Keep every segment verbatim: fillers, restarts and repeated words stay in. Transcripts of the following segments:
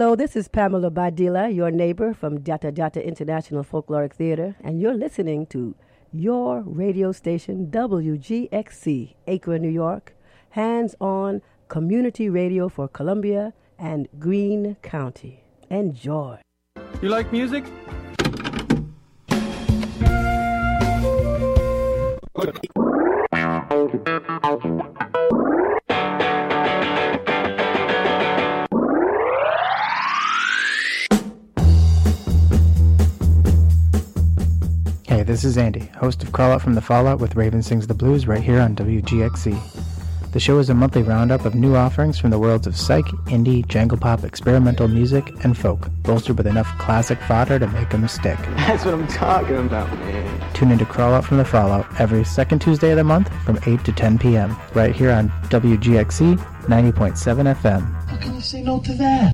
Hello, this is Pamela Badilla, your neighbor from Jata Jata International Folkloric Theater, and you're listening to your radio station, W G X C, Akron, New York, hands-on community radio for Columbia and Greene County. Enjoy. You like music? Hey, this is Andy, host of Crawl Out from the Fallout with Raven Sings the Blues right here on W G X C. The show is a monthly roundup of new offerings from the worlds of psych, indie, jangle pop, experimental music, and folk, bolstered with enough classic fodder to make them stick. That's what I'm talking about, man. Tune in to Crawl Out from the Fallout every second Tuesday of the month from eight to ten p.m. right here on W G X C ninety point seven F M. How can you say no to that?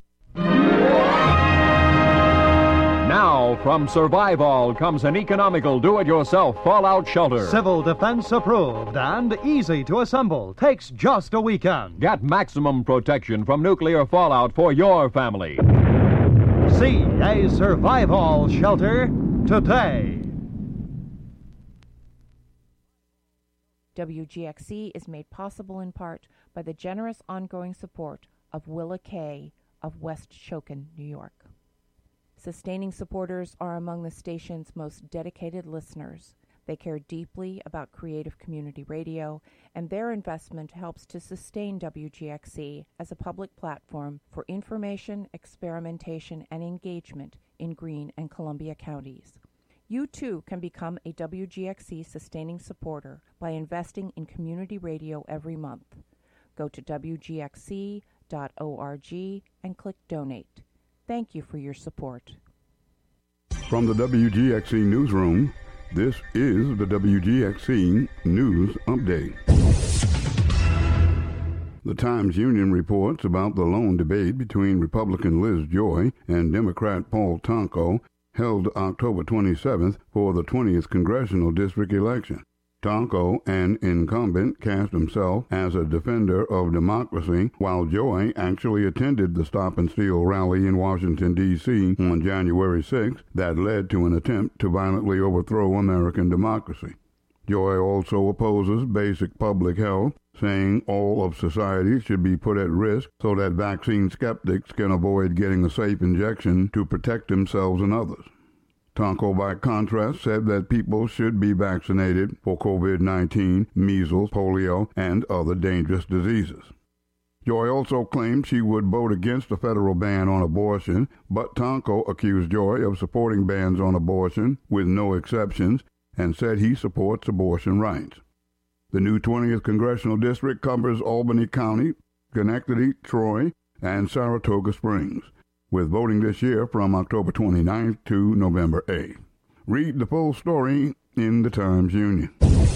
Now, from Survival comes an economical do-it-yourself fallout shelter. Civil defense approved and easy to assemble. Takes just a weekend. Get maximum protection from nuclear fallout for your family. See a Survival shelter today. W G X C is made possible in part by the generous ongoing support of Willa Kay of West Shoken, New York. Sustaining supporters are among the station's most dedicated listeners. They care deeply about creative community radio, and their investment helps to sustain W G X C as a public platform for information, experimentation, and engagement in Greene and Columbia counties. You too can become a W G X C sustaining supporter by investing in community radio every month. Go to W G X C dot org and click Donate. Thank you for your support. From the W G X C Newsroom, this is the W G X C News Update. The Times-Union reports about the lone debate between Republican Liz Joy and Democrat Paul Tonko held October twenty-seventh for the twentieth Congressional District election. Tonko, an incumbent, cast himself as a defender of democracy, while Joy actually attended the Stop and Steal rally in Washington, D C on January sixth that led to an attempt to violently overthrow American democracy. Joy also opposes basic public health, saying all of society should be put at risk so that vaccine skeptics can avoid getting a safe injection to protect themselves and others. Tonko, by contrast, said that people should be vaccinated for covid nineteen, measles, polio, and other dangerous diseases. Joy also claimed she would vote against a federal ban on abortion, but Tonko accused Joy of supporting bans on abortion with no exceptions and said he supports abortion rights. The new twentieth Congressional District covers Albany County, Schenectady, Troy, and Saratoga Springs, with voting this year from October twenty-ninth to November eighth. Read the full story in the Times-Union.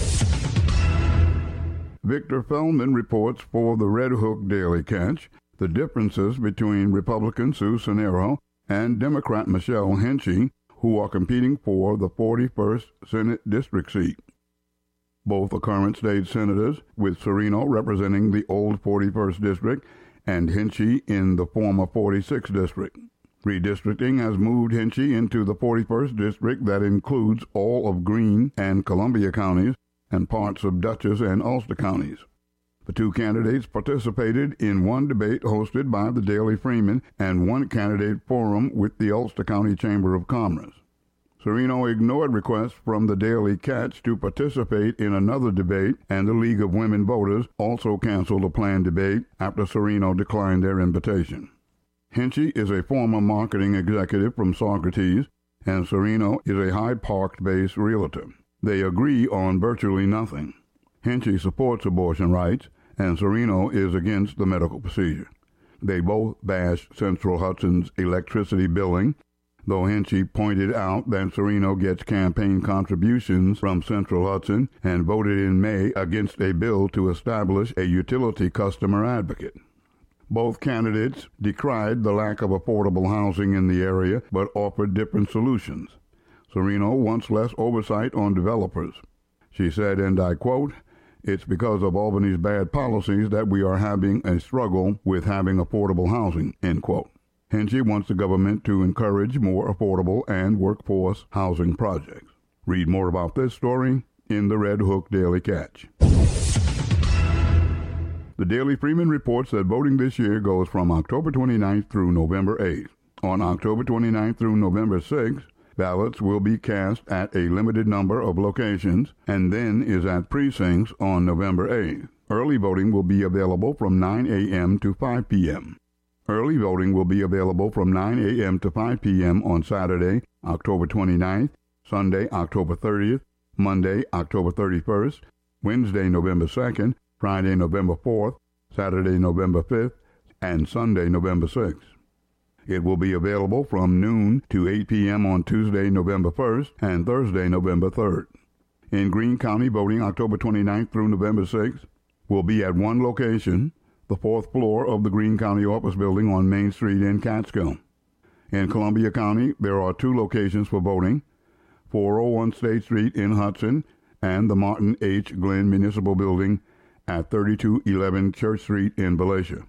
Victor Feldman reports for the Red Hook Daily Catch the differences between Republican Sue Cenero and Democrat Michelle Henchy, who are competing for the forty-first Senate District seat. Both are current state senators, with Serino representing the old forty-first District and Henchy in the former forty-sixth District. Redistricting has moved Henchy into the forty-first District that includes all of Greene and Columbia counties and parts of Dutchess and Ulster counties. The two candidates participated in one debate hosted by the Daily Freeman and one candidate forum with the Ulster County Chamber of Commerce. Serino ignored requests from the Daily Catch to participate in another debate, and the League of Women Voters also canceled a planned debate after Serino declined their invitation. Henchy is a former marketing executive from Socrates, and Serino is a Hyde Park-based realtor. They agree on virtually nothing. Henchy supports abortion rights, and Serino is against the medical procedure. They both bash Central Hudson's electricity billing, though Henchy pointed out that Serino gets campaign contributions from Central Hudson and voted in May against a bill to establish a utility customer advocate. Both candidates decried the lack of affordable housing in the area, but offered different solutions. Serino wants less oversight on developers. She said, and I quote, "It's because of Albany's bad policies that we are having a struggle with having affordable housing," end quote. Hinchey wants the government to encourage more affordable and workforce housing projects. Read more about this story in the Red Hook Daily Catch. The Daily Freeman reports that voting this year goes from October twenty-ninth through November eighth. On October twenty-ninth through November sixth, ballots will be cast at a limited number of locations and then is at precincts on November eighth. Early voting will be available from nine a.m. to five p.m. Early voting will be available from nine a.m. to five p.m. on Saturday, October twenty-ninth, Sunday, October thirtieth, Monday, October thirty-first, Wednesday, November second, Friday, November fourth, Saturday, November fifth, and Sunday, November sixth. It will be available from noon to eight p.m. on Tuesday, November first, and Thursday, November third. In Greene County, voting October twenty-ninth through November sixth will be at one location, the fourth floor of the Greene County Office Building on Main Street in Catskill. In Columbia County, there are two locations for voting, four oh one State Street in Hudson and the Martin H. Glenn Municipal Building at thirty-two eleven Church Street in Valatia.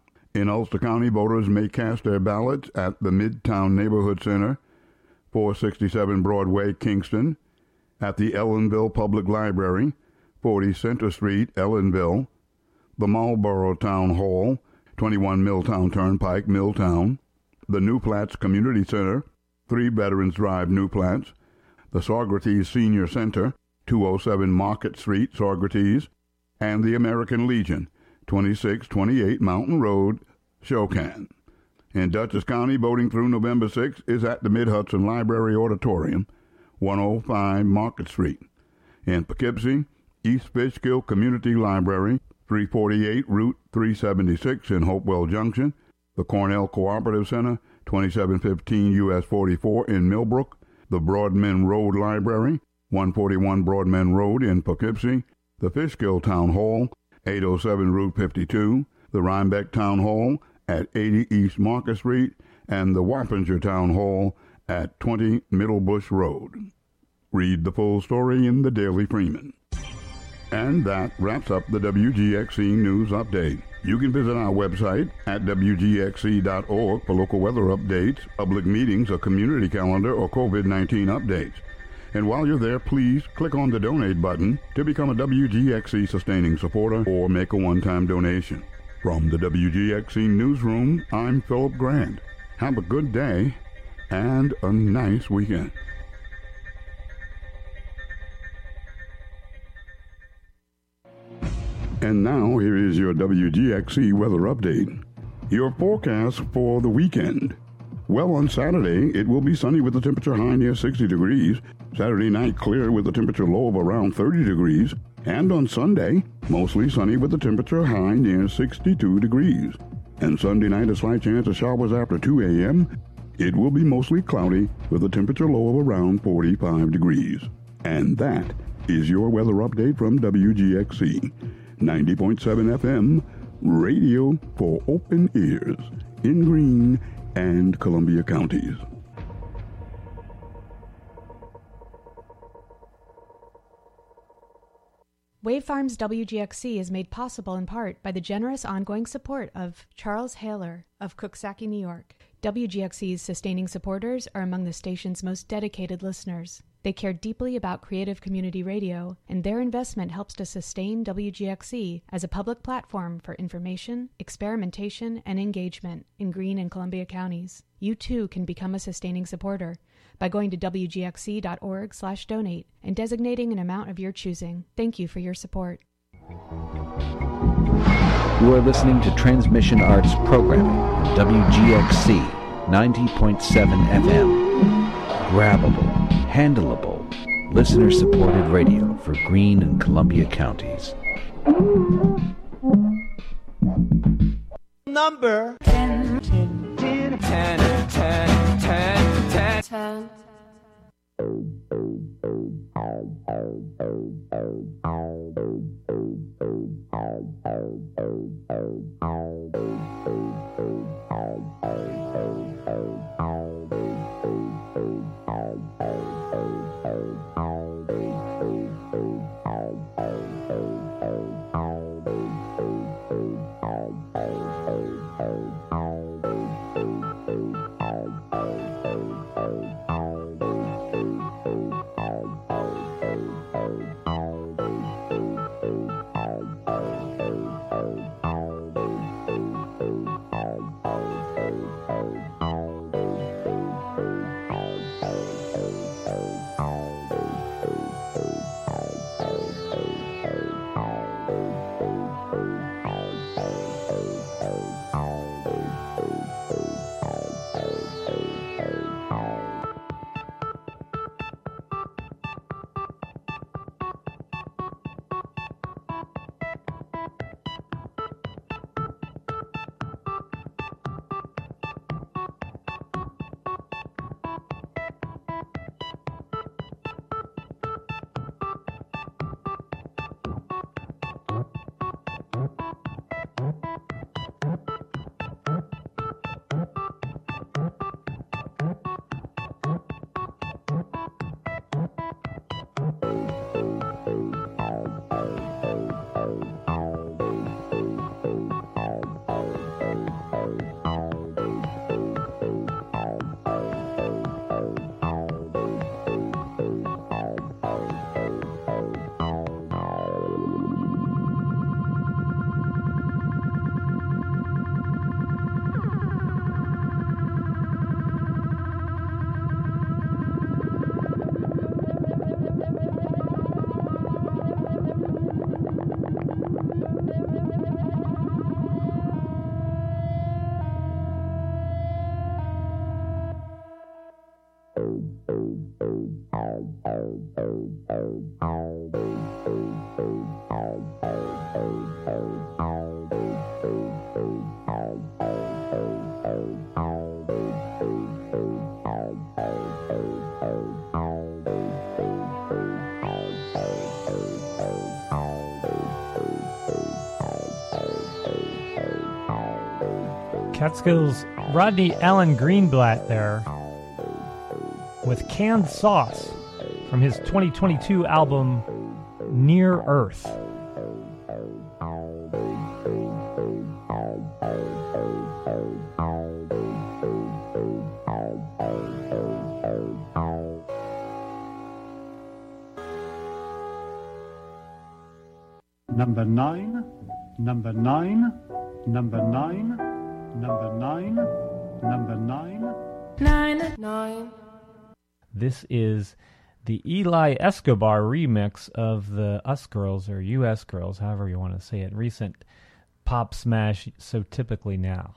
In Ulster County, voters may cast their ballots at the Midtown Neighborhood Center, four sixty-seven Broadway, Kingston, at the Ellenville Public Library, forty Center Street, Ellenville, the Marlborough Town Hall, twenty-one Milltown Turnpike, Milltown, the New Flats Community Center, three Veterans Drive, New Flats, the Saugerties Senior Center, two oh seven Market Street, Saugerties, and the American Legion, twenty-six twenty-eight Mountain Road, Shokan. In Dutchess County, voting through November sixth is at the Mid-Hudson Library Auditorium, one oh five Market Street. In Poughkeepsie, East Fishkill Community Library, three forty-eight Route three seventy-six in Hopewell Junction, the Cornell Cooperative Center, twenty-seven fifteen U S forty-four in Millbrook, the Broadman Road Library, one forty-one Broadman Road in Poughkeepsie, the Fishkill Town Hall, eight oh seven Route fifty-two, the Rhinebeck Town Hall at eighty East Market Street, and the Wappinger Town Hall at twenty Middle Bush Road. Read the full story in the Daily Freeman. And that wraps up the W G X C News Update. You can visit our website at w g x c dot org for local weather updates, public meetings, a community calendar, or COVID nineteen updates. And while you're there, please click on the donate button to become a W G X C sustaining supporter or make a one-time donation. From the W G X C Newsroom, I'm Philip Grant. Have a good day and a nice weekend. And now, here is your W G X C weather update. Your forecast for the weekend. Well, on Saturday, it will be sunny with the temperature high near sixty degrees. Saturday night, clear with the temperature low of around thirty degrees. And on Sunday, mostly sunny with the temperature high near sixty-two degrees. And Sunday night, a slight chance of showers after two a.m. It will be mostly cloudy with a temperature low of around forty-five degrees. And that is your weather update from W G X C. ninety point seven F M, radio for open ears in Greene and Columbia counties. Wave Farms W G X C is made possible in part by the generous ongoing support of Charles Haler of Coxsackie, New York. W G X C's sustaining supporters are among the station's most dedicated listeners. They care deeply about creative community radio, and their investment helps to sustain W G X C as a public platform for information, experimentation, and engagement in Greene and Columbia counties. You too can become a sustaining supporter by going to w g x c dot org slash donate and designating an amount of your choosing. Thank you for your support. You are listening to Transmission Arts Programming on W G X C ninety point seven F M. Grabbable, handleable, listener-supported radio for Greene and Columbia counties. Number ten, ten, ten, ten, ten, ten, ten. Catskills, Rodney Allen Greenblatt there with Canned Sauce from his twenty twenty-two album Near Earth. Number nine, number nine, number nine. Number nine, number nine. Nine, nine. This is the Eli Escobar remix of the Us Girls, or U S Girls, however you want to say it, recent pop smash, So Typically Now.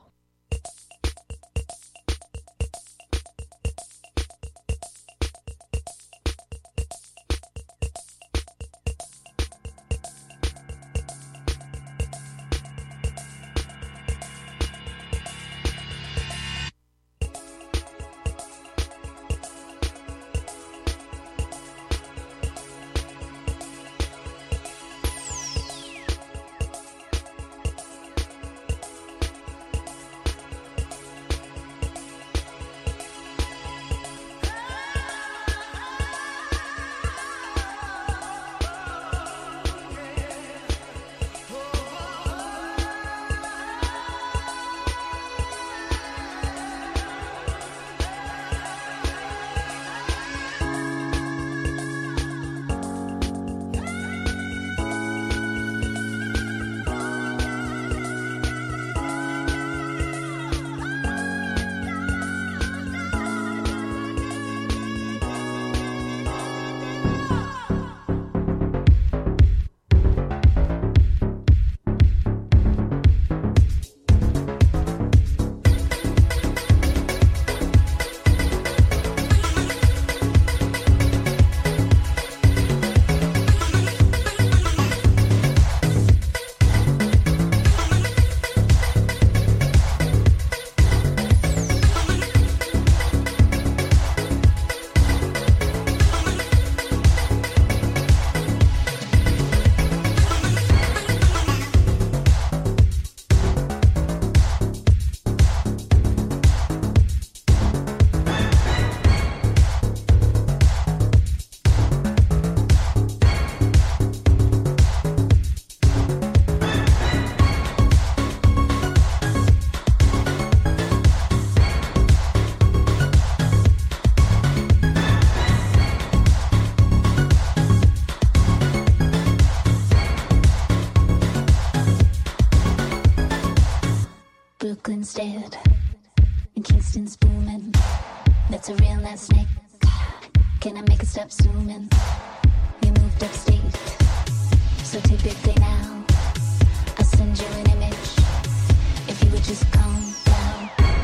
Brooklyn's dead, and Kingston's booming. That's a real nice snake. Can I make it stop zooming? You moved upstate, so typically now I'll send you an image. If you would just calm down.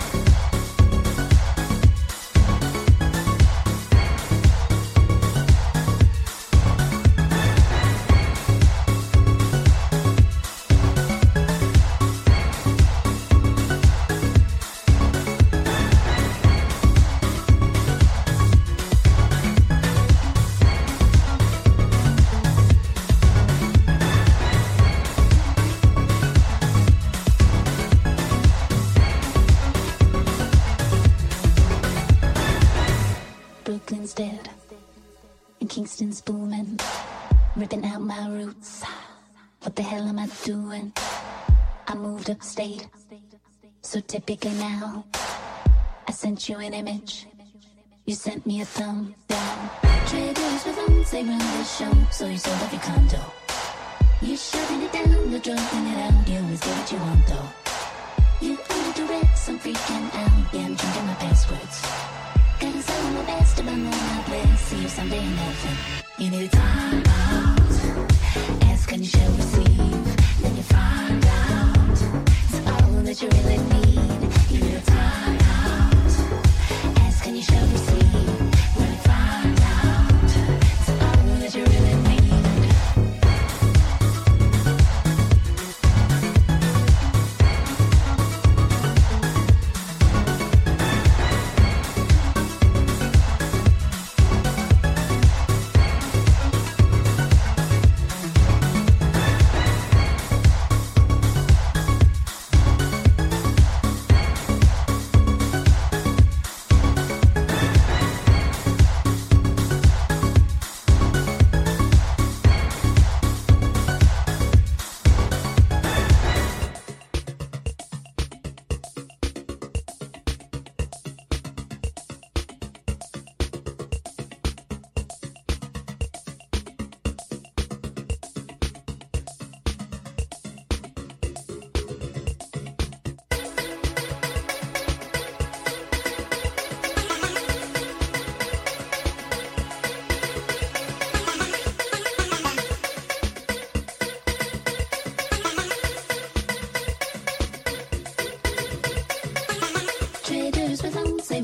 Brooklyn's dead, and Kingston's booming, ripping out my roots. What the hell am I doing? I moved upstate, so typically now I sent you an image. You sent me a thumb down. Traders with thumbs, they run the show, so you sold off your condo. You're shoving it down, you're dropping it out. You always get what you want though. You under duress, I'm freaking out. Yeah, I'm changing my passwords. Gotta sell my best about my bliss. See you someday in heaven. You need a time out. Ask and you shall receive. Then you find out it's all that you really need. You need a time out. Ask and you shall receive.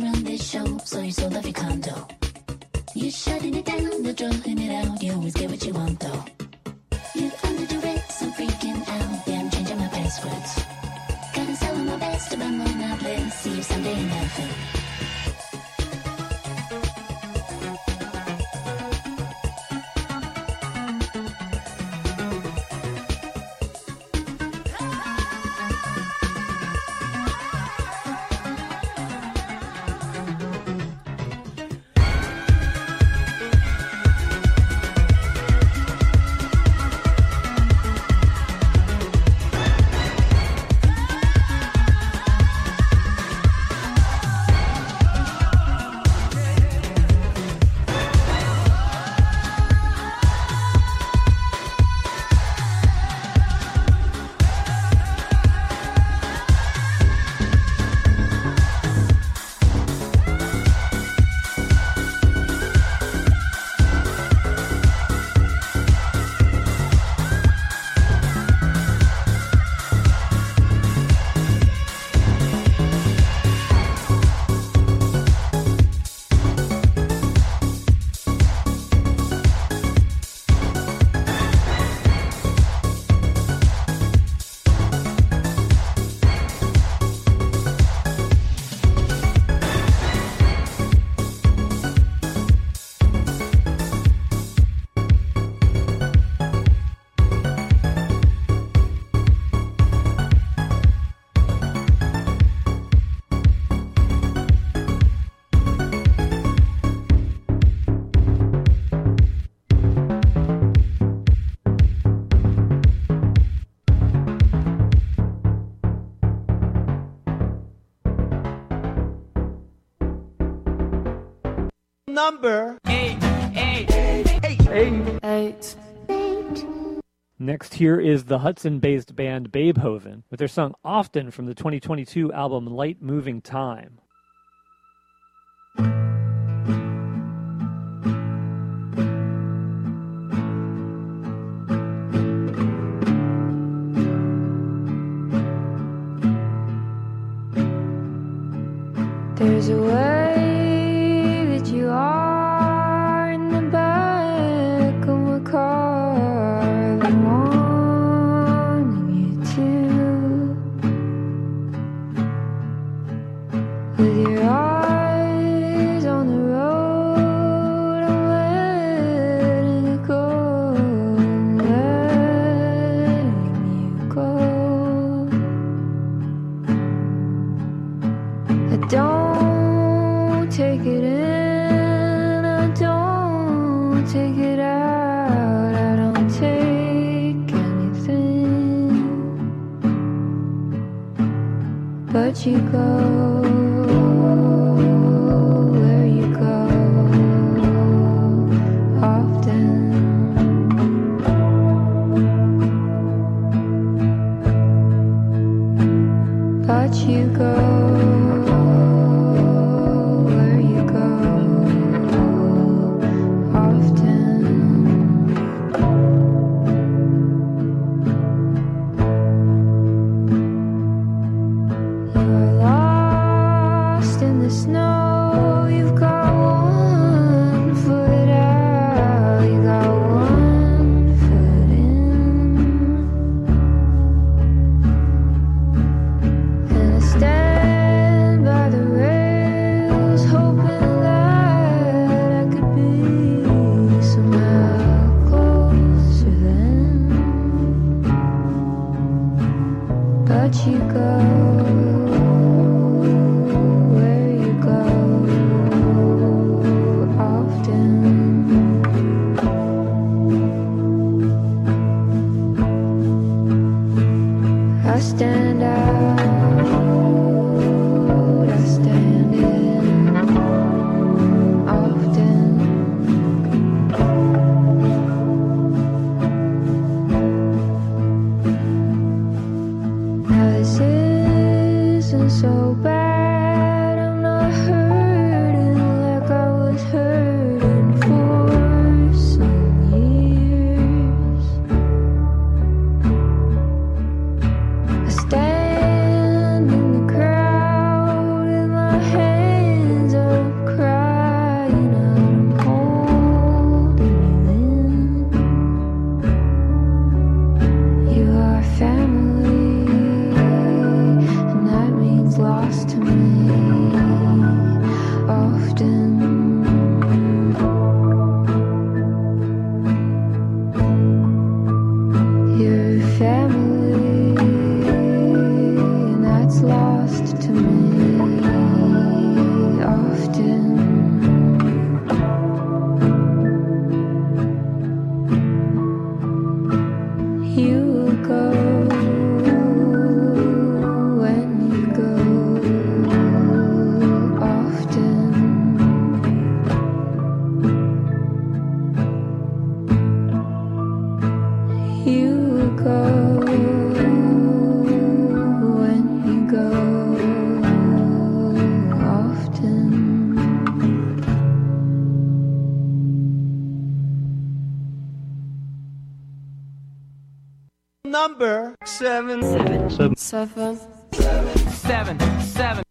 run this show, so you sold off your condo. You're shutting it down, they're drawing it out. You always get what you want, though. You're under duress, I'm freaking out. Yeah, I'm changing my passwords. Gotta sell my best to run one outlet. See you someday in heaven. Number eight, eight, eight, eight, eight. Next here is the Hudson-based band Beethoven with their song Often from the twenty twenty-two album Light Moving Time. There's a way that you are in the back of my car. I've been wanting you to. With your eyes on the road, I'm letting you go, letting you go. I don't take it in, I don't take it out, I don't take anything, but you go where you go often, but you go where you go number seven. Seven. Seven. Seven. Seven. Seven.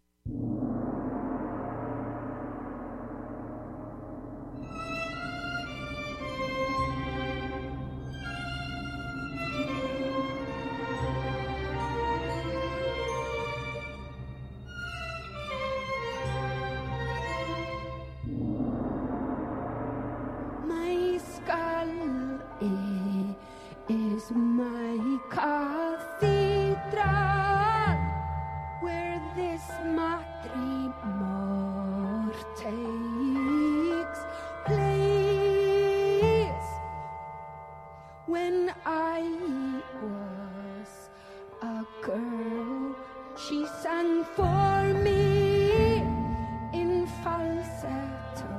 My skull is my cathedral, where this matrimony takes place. When I was a girl, she sang for me in falsetto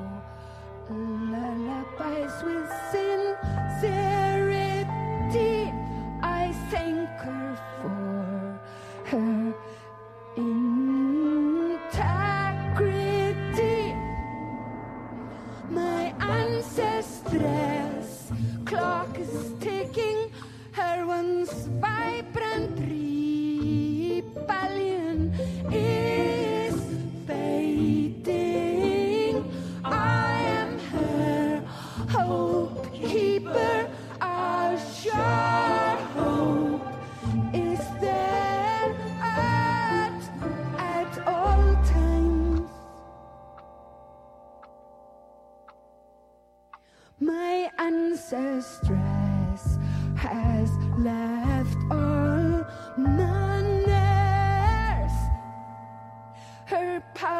lullabies with sincerity. I thank her for her integrity. My ancestress clock is ticking, her once vibrant rebellion is fading. I am her hope keeper, a sure hope is there at, at all times. My ancestress has left all manners, her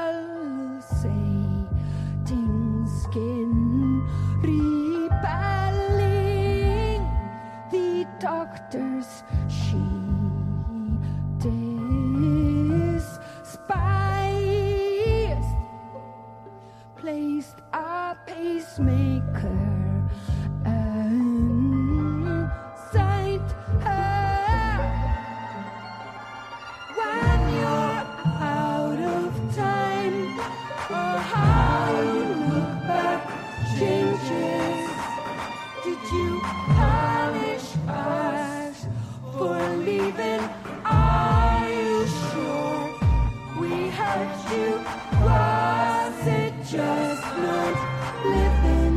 pulsating skin repelling the doctors she despised, placed a pacemaker inside her. When you're out of time, or how you look back changes, did you punish us for leaving? Are you sure we hurt you? Was it just not living?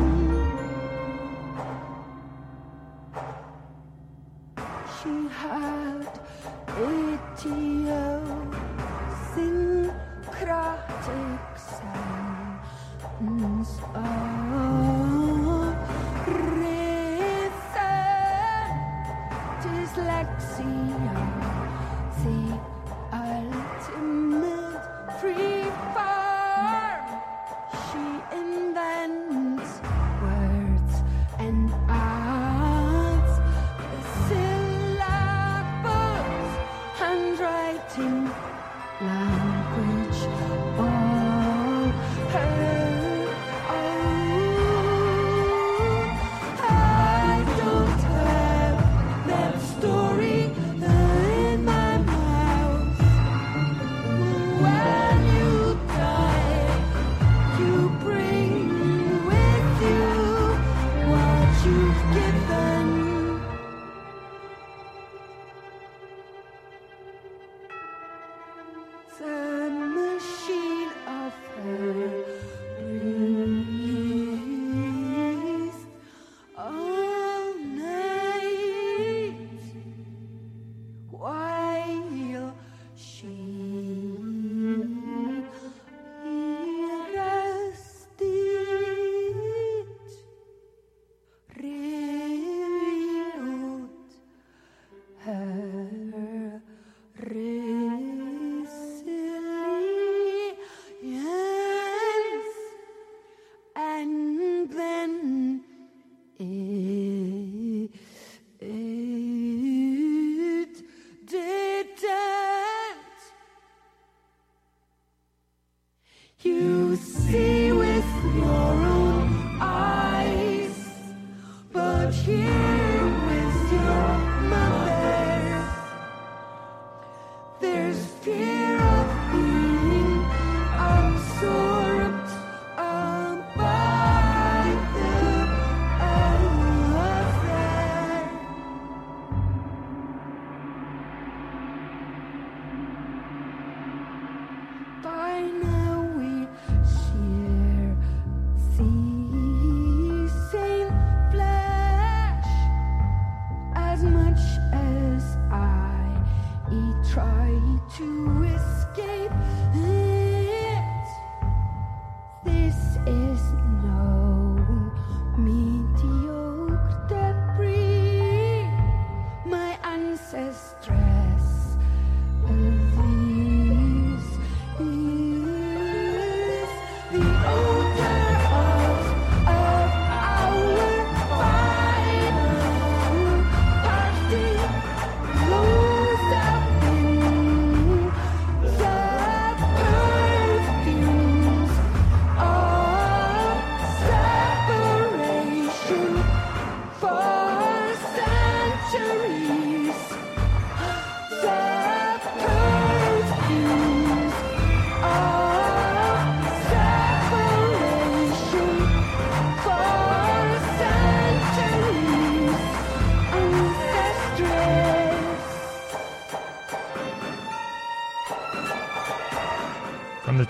She had idiosyncratic sense of rhythm, dyslexia, the ultimate free form. She invents words and adds the syllables, handwriting, language, all her own. I don't have that story. I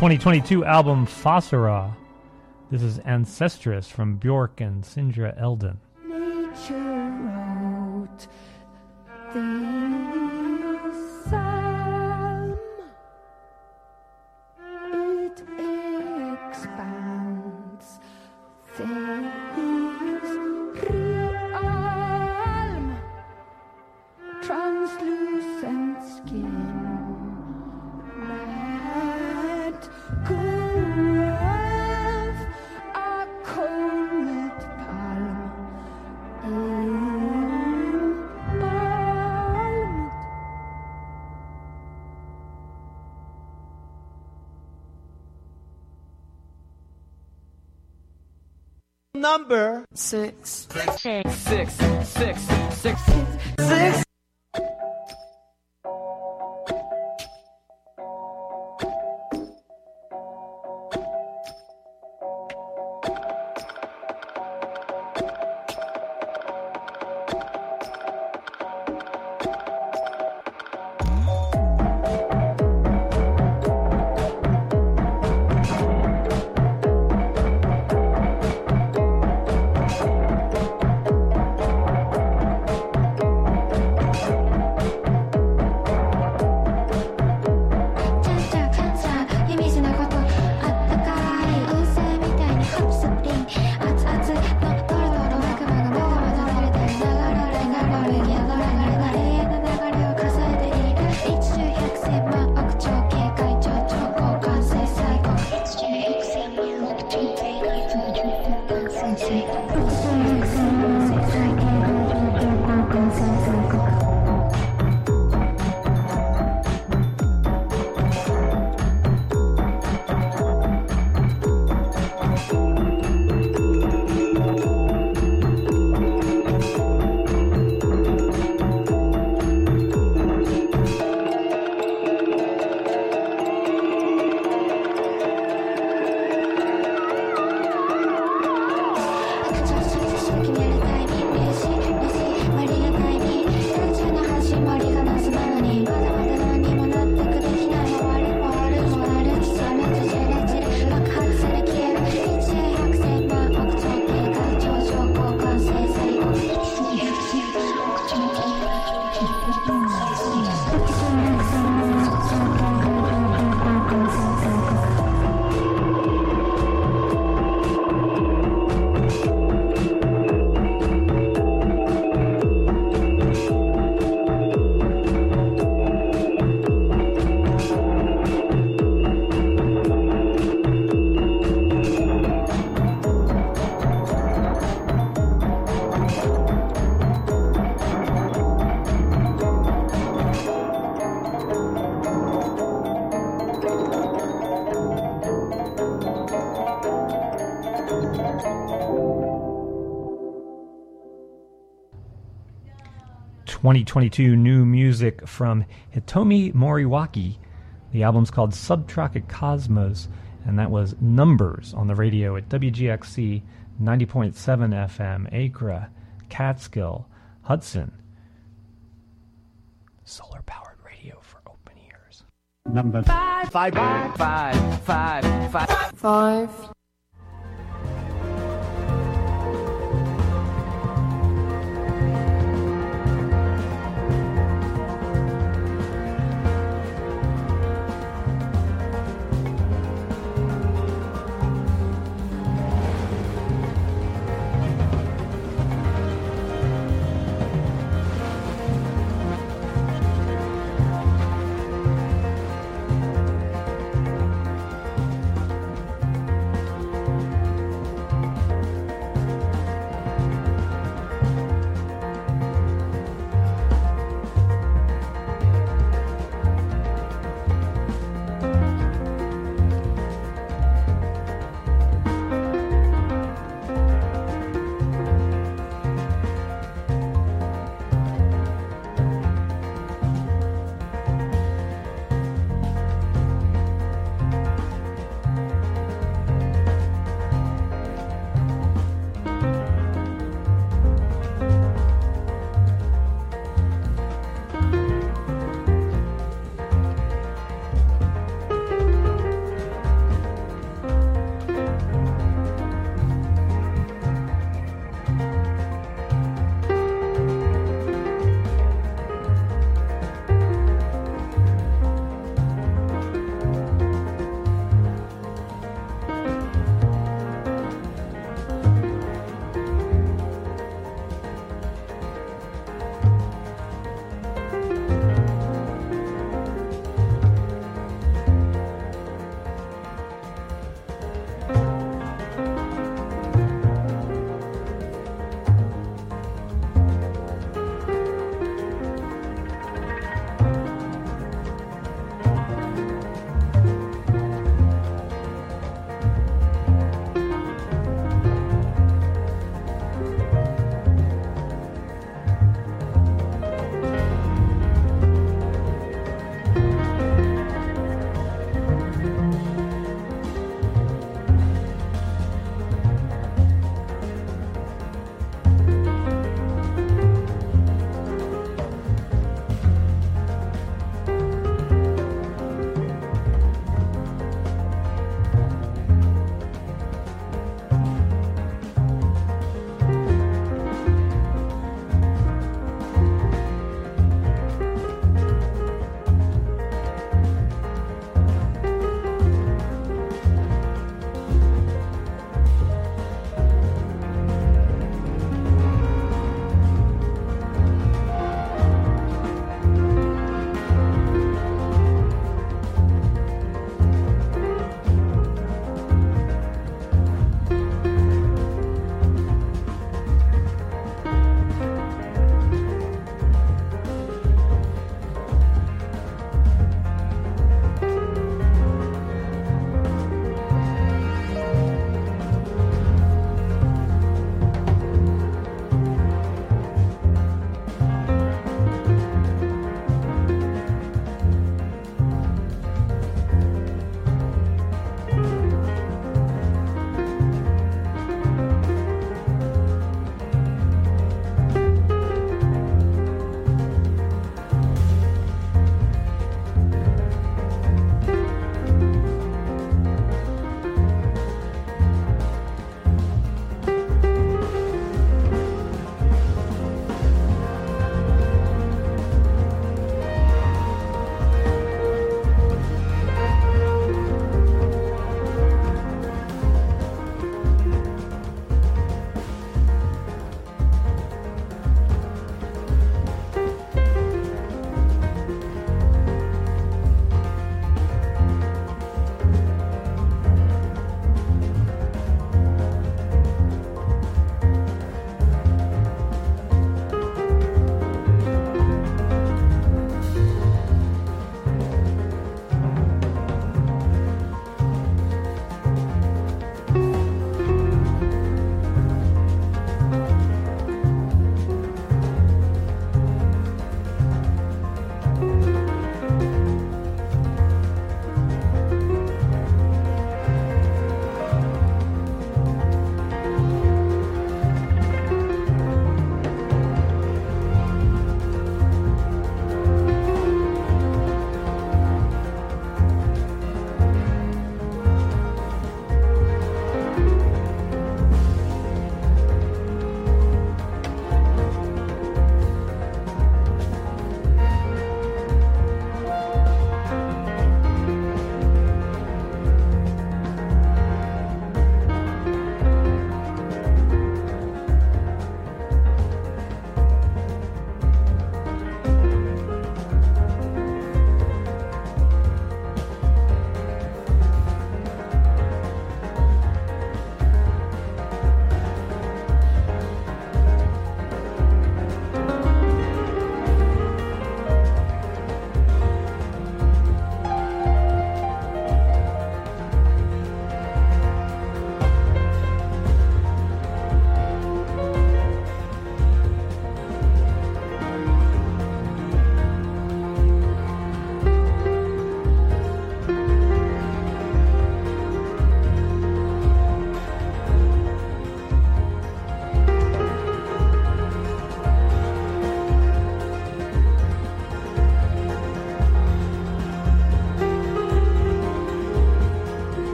twenty twenty-two album Fossera. This is Ancestress from Bjork and Sindra Eldon. Nature wrote this psalm. It expands things realm, translucent skin. Grove, a cold palm, embalmed. Number six. Six. Six. Six. Six. Six. Six. twenty twenty-two new music from Hitomi Moriwaki. The album's called Subtropic Cosmos, and that was Numbers on the radio at W G X C ninety point seven F M, Acra, Catskill, Hudson. Solar-powered radio for open ears. Number five, five, five, five, five, five, five.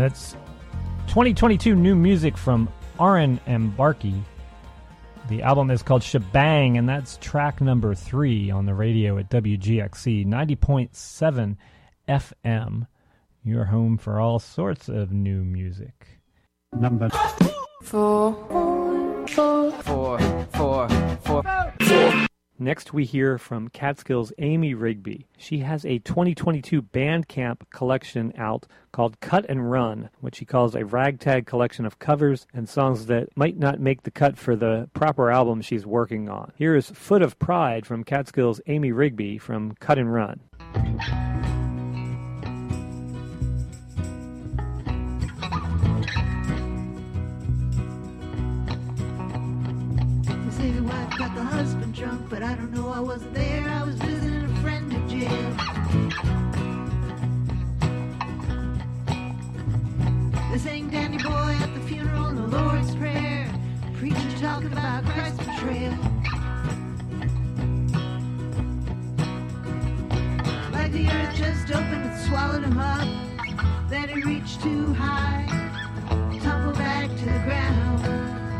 That's twenty twenty-two new music from Aaron Mbarki. The album is called Shebang, and that's track number three on the radio at W G X C ninety point seven F M. Your home for all sorts of new music. Number four, four, four, four, four, four. Next, we hear from Catskills' Amy Rigby. She has a twenty twenty-two Bandcamp collection out called Cut and Run, which she calls a ragtag collection of covers and songs that might not make the cut for the proper album she's working on. Here is Foot of Pride from Catskills' Amy Rigby from Cut and Run. Say the wife got the husband drunk, but I don't know, I wasn't there. I was visiting a friend in jail. They sang Danny Boy at the funeral and the Lord's Prayer. Preacher talking about Christ's betrayal. Like the earth just opened and swallowed him up. Then he reached too high, tumbled back to the ground.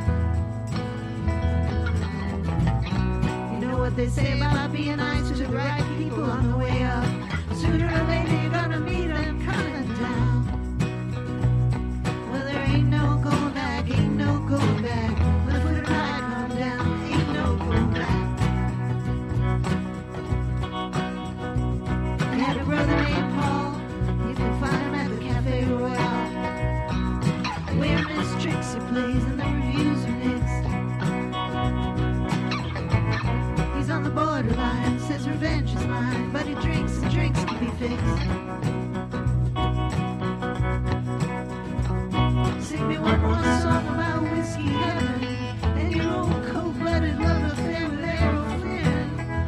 What they say about being nice to the right people on the way up. Sooner or later you're gonna meet them coming down. Well, there ain't no going back, ain't no going back. When the foot of pride come down, ain't no going back. I had a brother named Paul. You can find him at the Cafe Royale. Wearing his tricks he plays and the reviews are mixed. On the borderline, says revenge is mine, but he drinks and drinks to be fixed. Sing me one more song about whiskey heaven and your old cold-blooded love affair with Errol Flynn.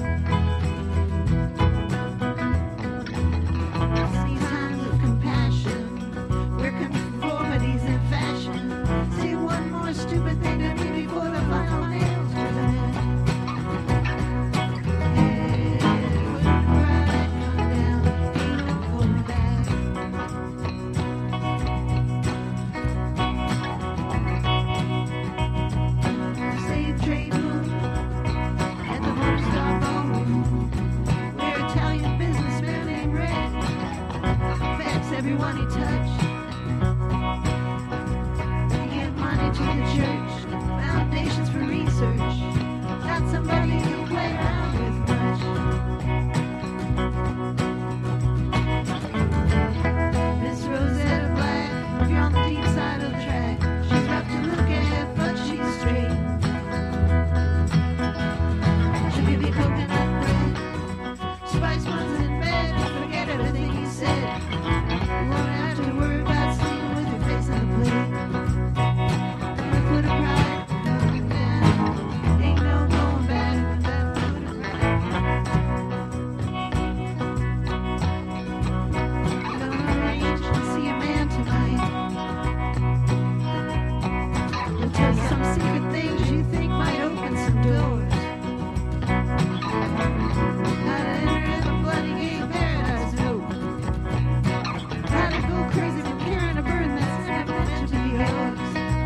These times of compassion, where conformity's in fashion. Say one more stupid thing to me before the final nails are in. Everyone he touched, he gave money to the church, foundations for research, not somebody you play around with much. Miss Rosetta Black, if you're on the deep side of the track, she's rough to look at, but she's straight. She'll give you coconut bread, spice ones in bed, and forget everything he said. You won't have to worry about sleeping with your face on the plate. The foot of pride coming down. Ain't no going back with that foot of pride. Gonna arrange to see a man tonight. He'll tell you some secret things you think might open some doors. How to enter in the bloody gay paradise, no. How to go crazy for carrying a burden that's never meant to be yours.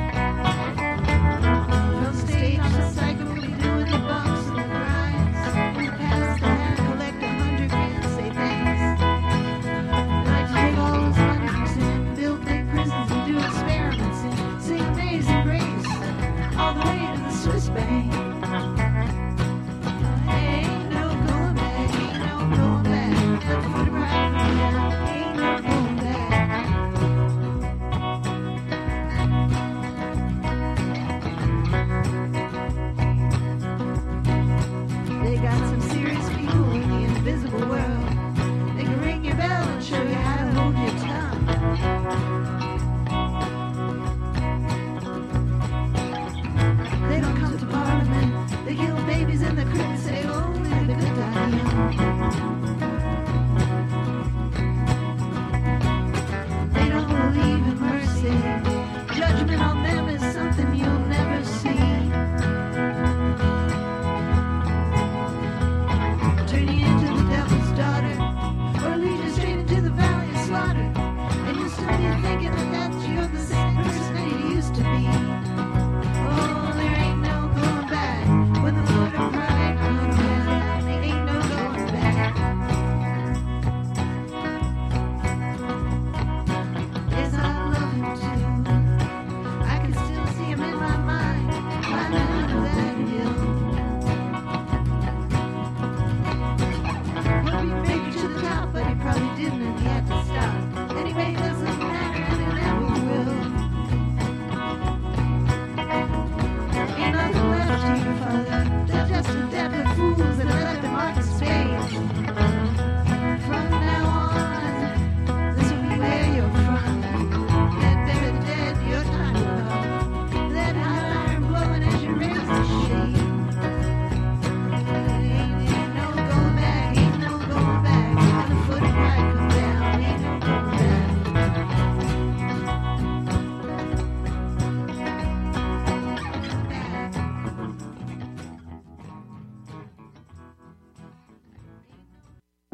From stage to cycle, we'll be doing the bumps and the grinds. In the past, I had to collect a hundred grand, say thanks. And I take all this money from sin, build big prisons and do experiments and sing Amazing Grace all the way to the Swiss bank. Ain't no going back, ain't no going back. Let the foot of pride come down, ain't no going back. They got some serious people in the invisible world. They can ring your bell and show you how to hold your tongue. They don't come to Parliament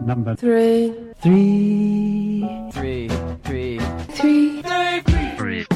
Number three. Three. Three. Three. Three. Three.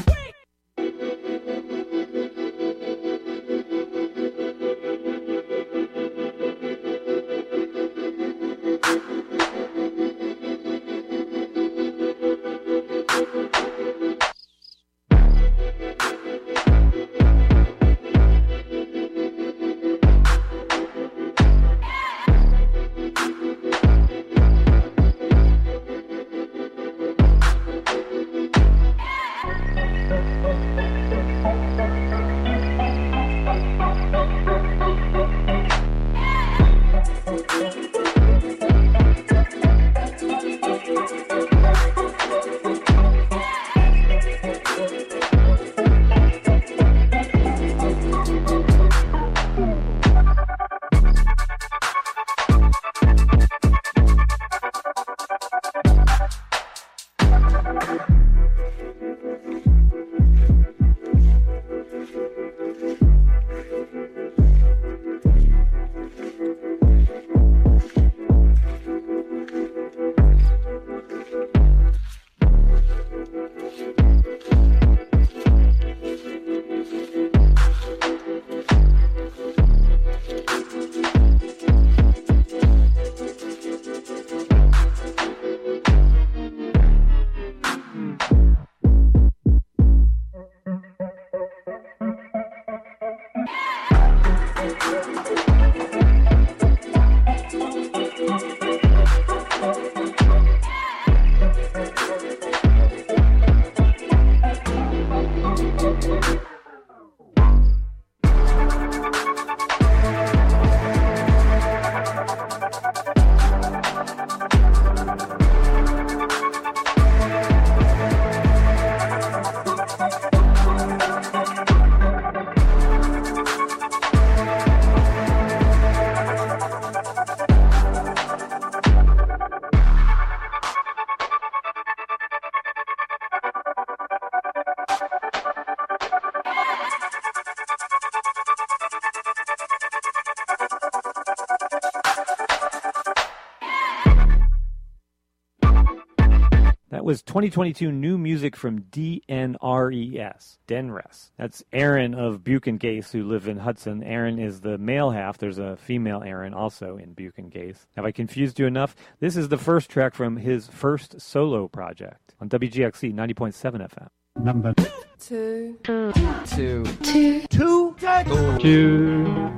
Was twenty twenty-two new music from D N R E S, Denres. That's Aaron of Buke and Gase, who live in Hudson. Aaron is the male half. There's a female Aaron also in Buke and Gase. Have I confused you enough? This is the first track from his first solo project on W G X C ninety point seven F M. Number two. Two. Two. Two. Two. Two. Two.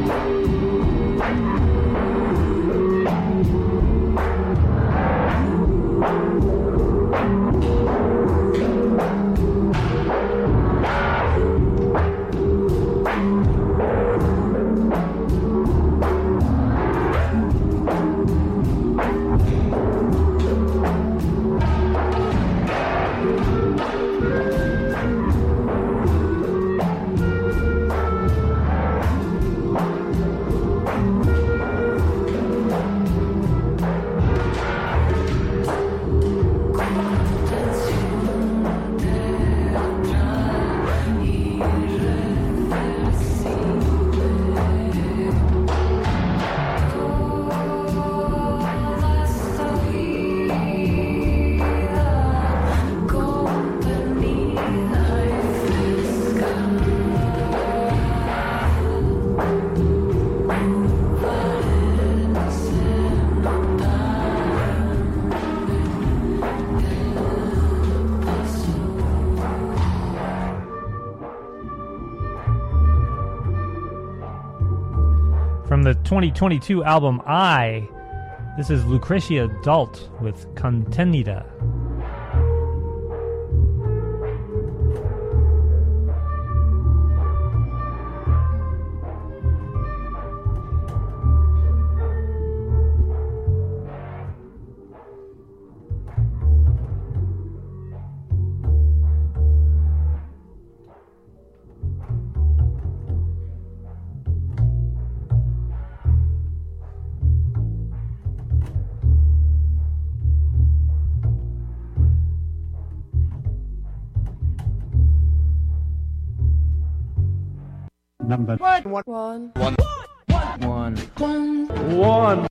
From the twenty twenty-two album I, this is Lucretia Dalt with Contenida. Number one. One. One. One. One. One. One.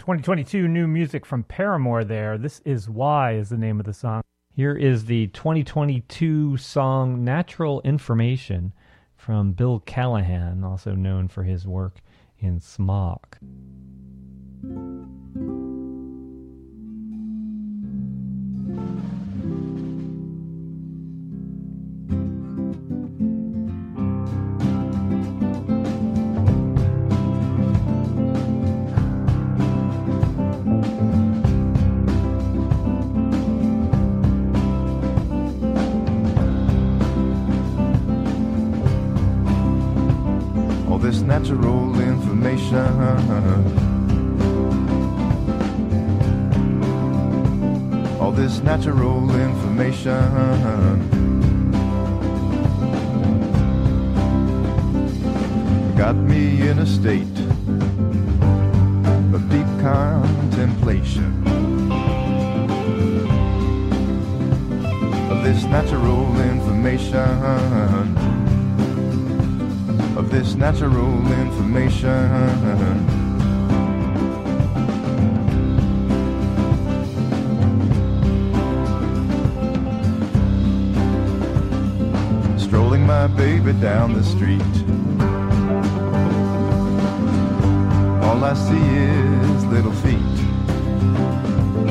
twenty twenty-two new music from Paramore there. This Is Why is the name of the song. Here is the twenty twenty-two song Natural Information from Bill Callahan, also known for his work in Smog. This natural information, all this natural information got me in a state of deep contemplation of this natural information, of this natural information. Strolling my baby down the street, all I see is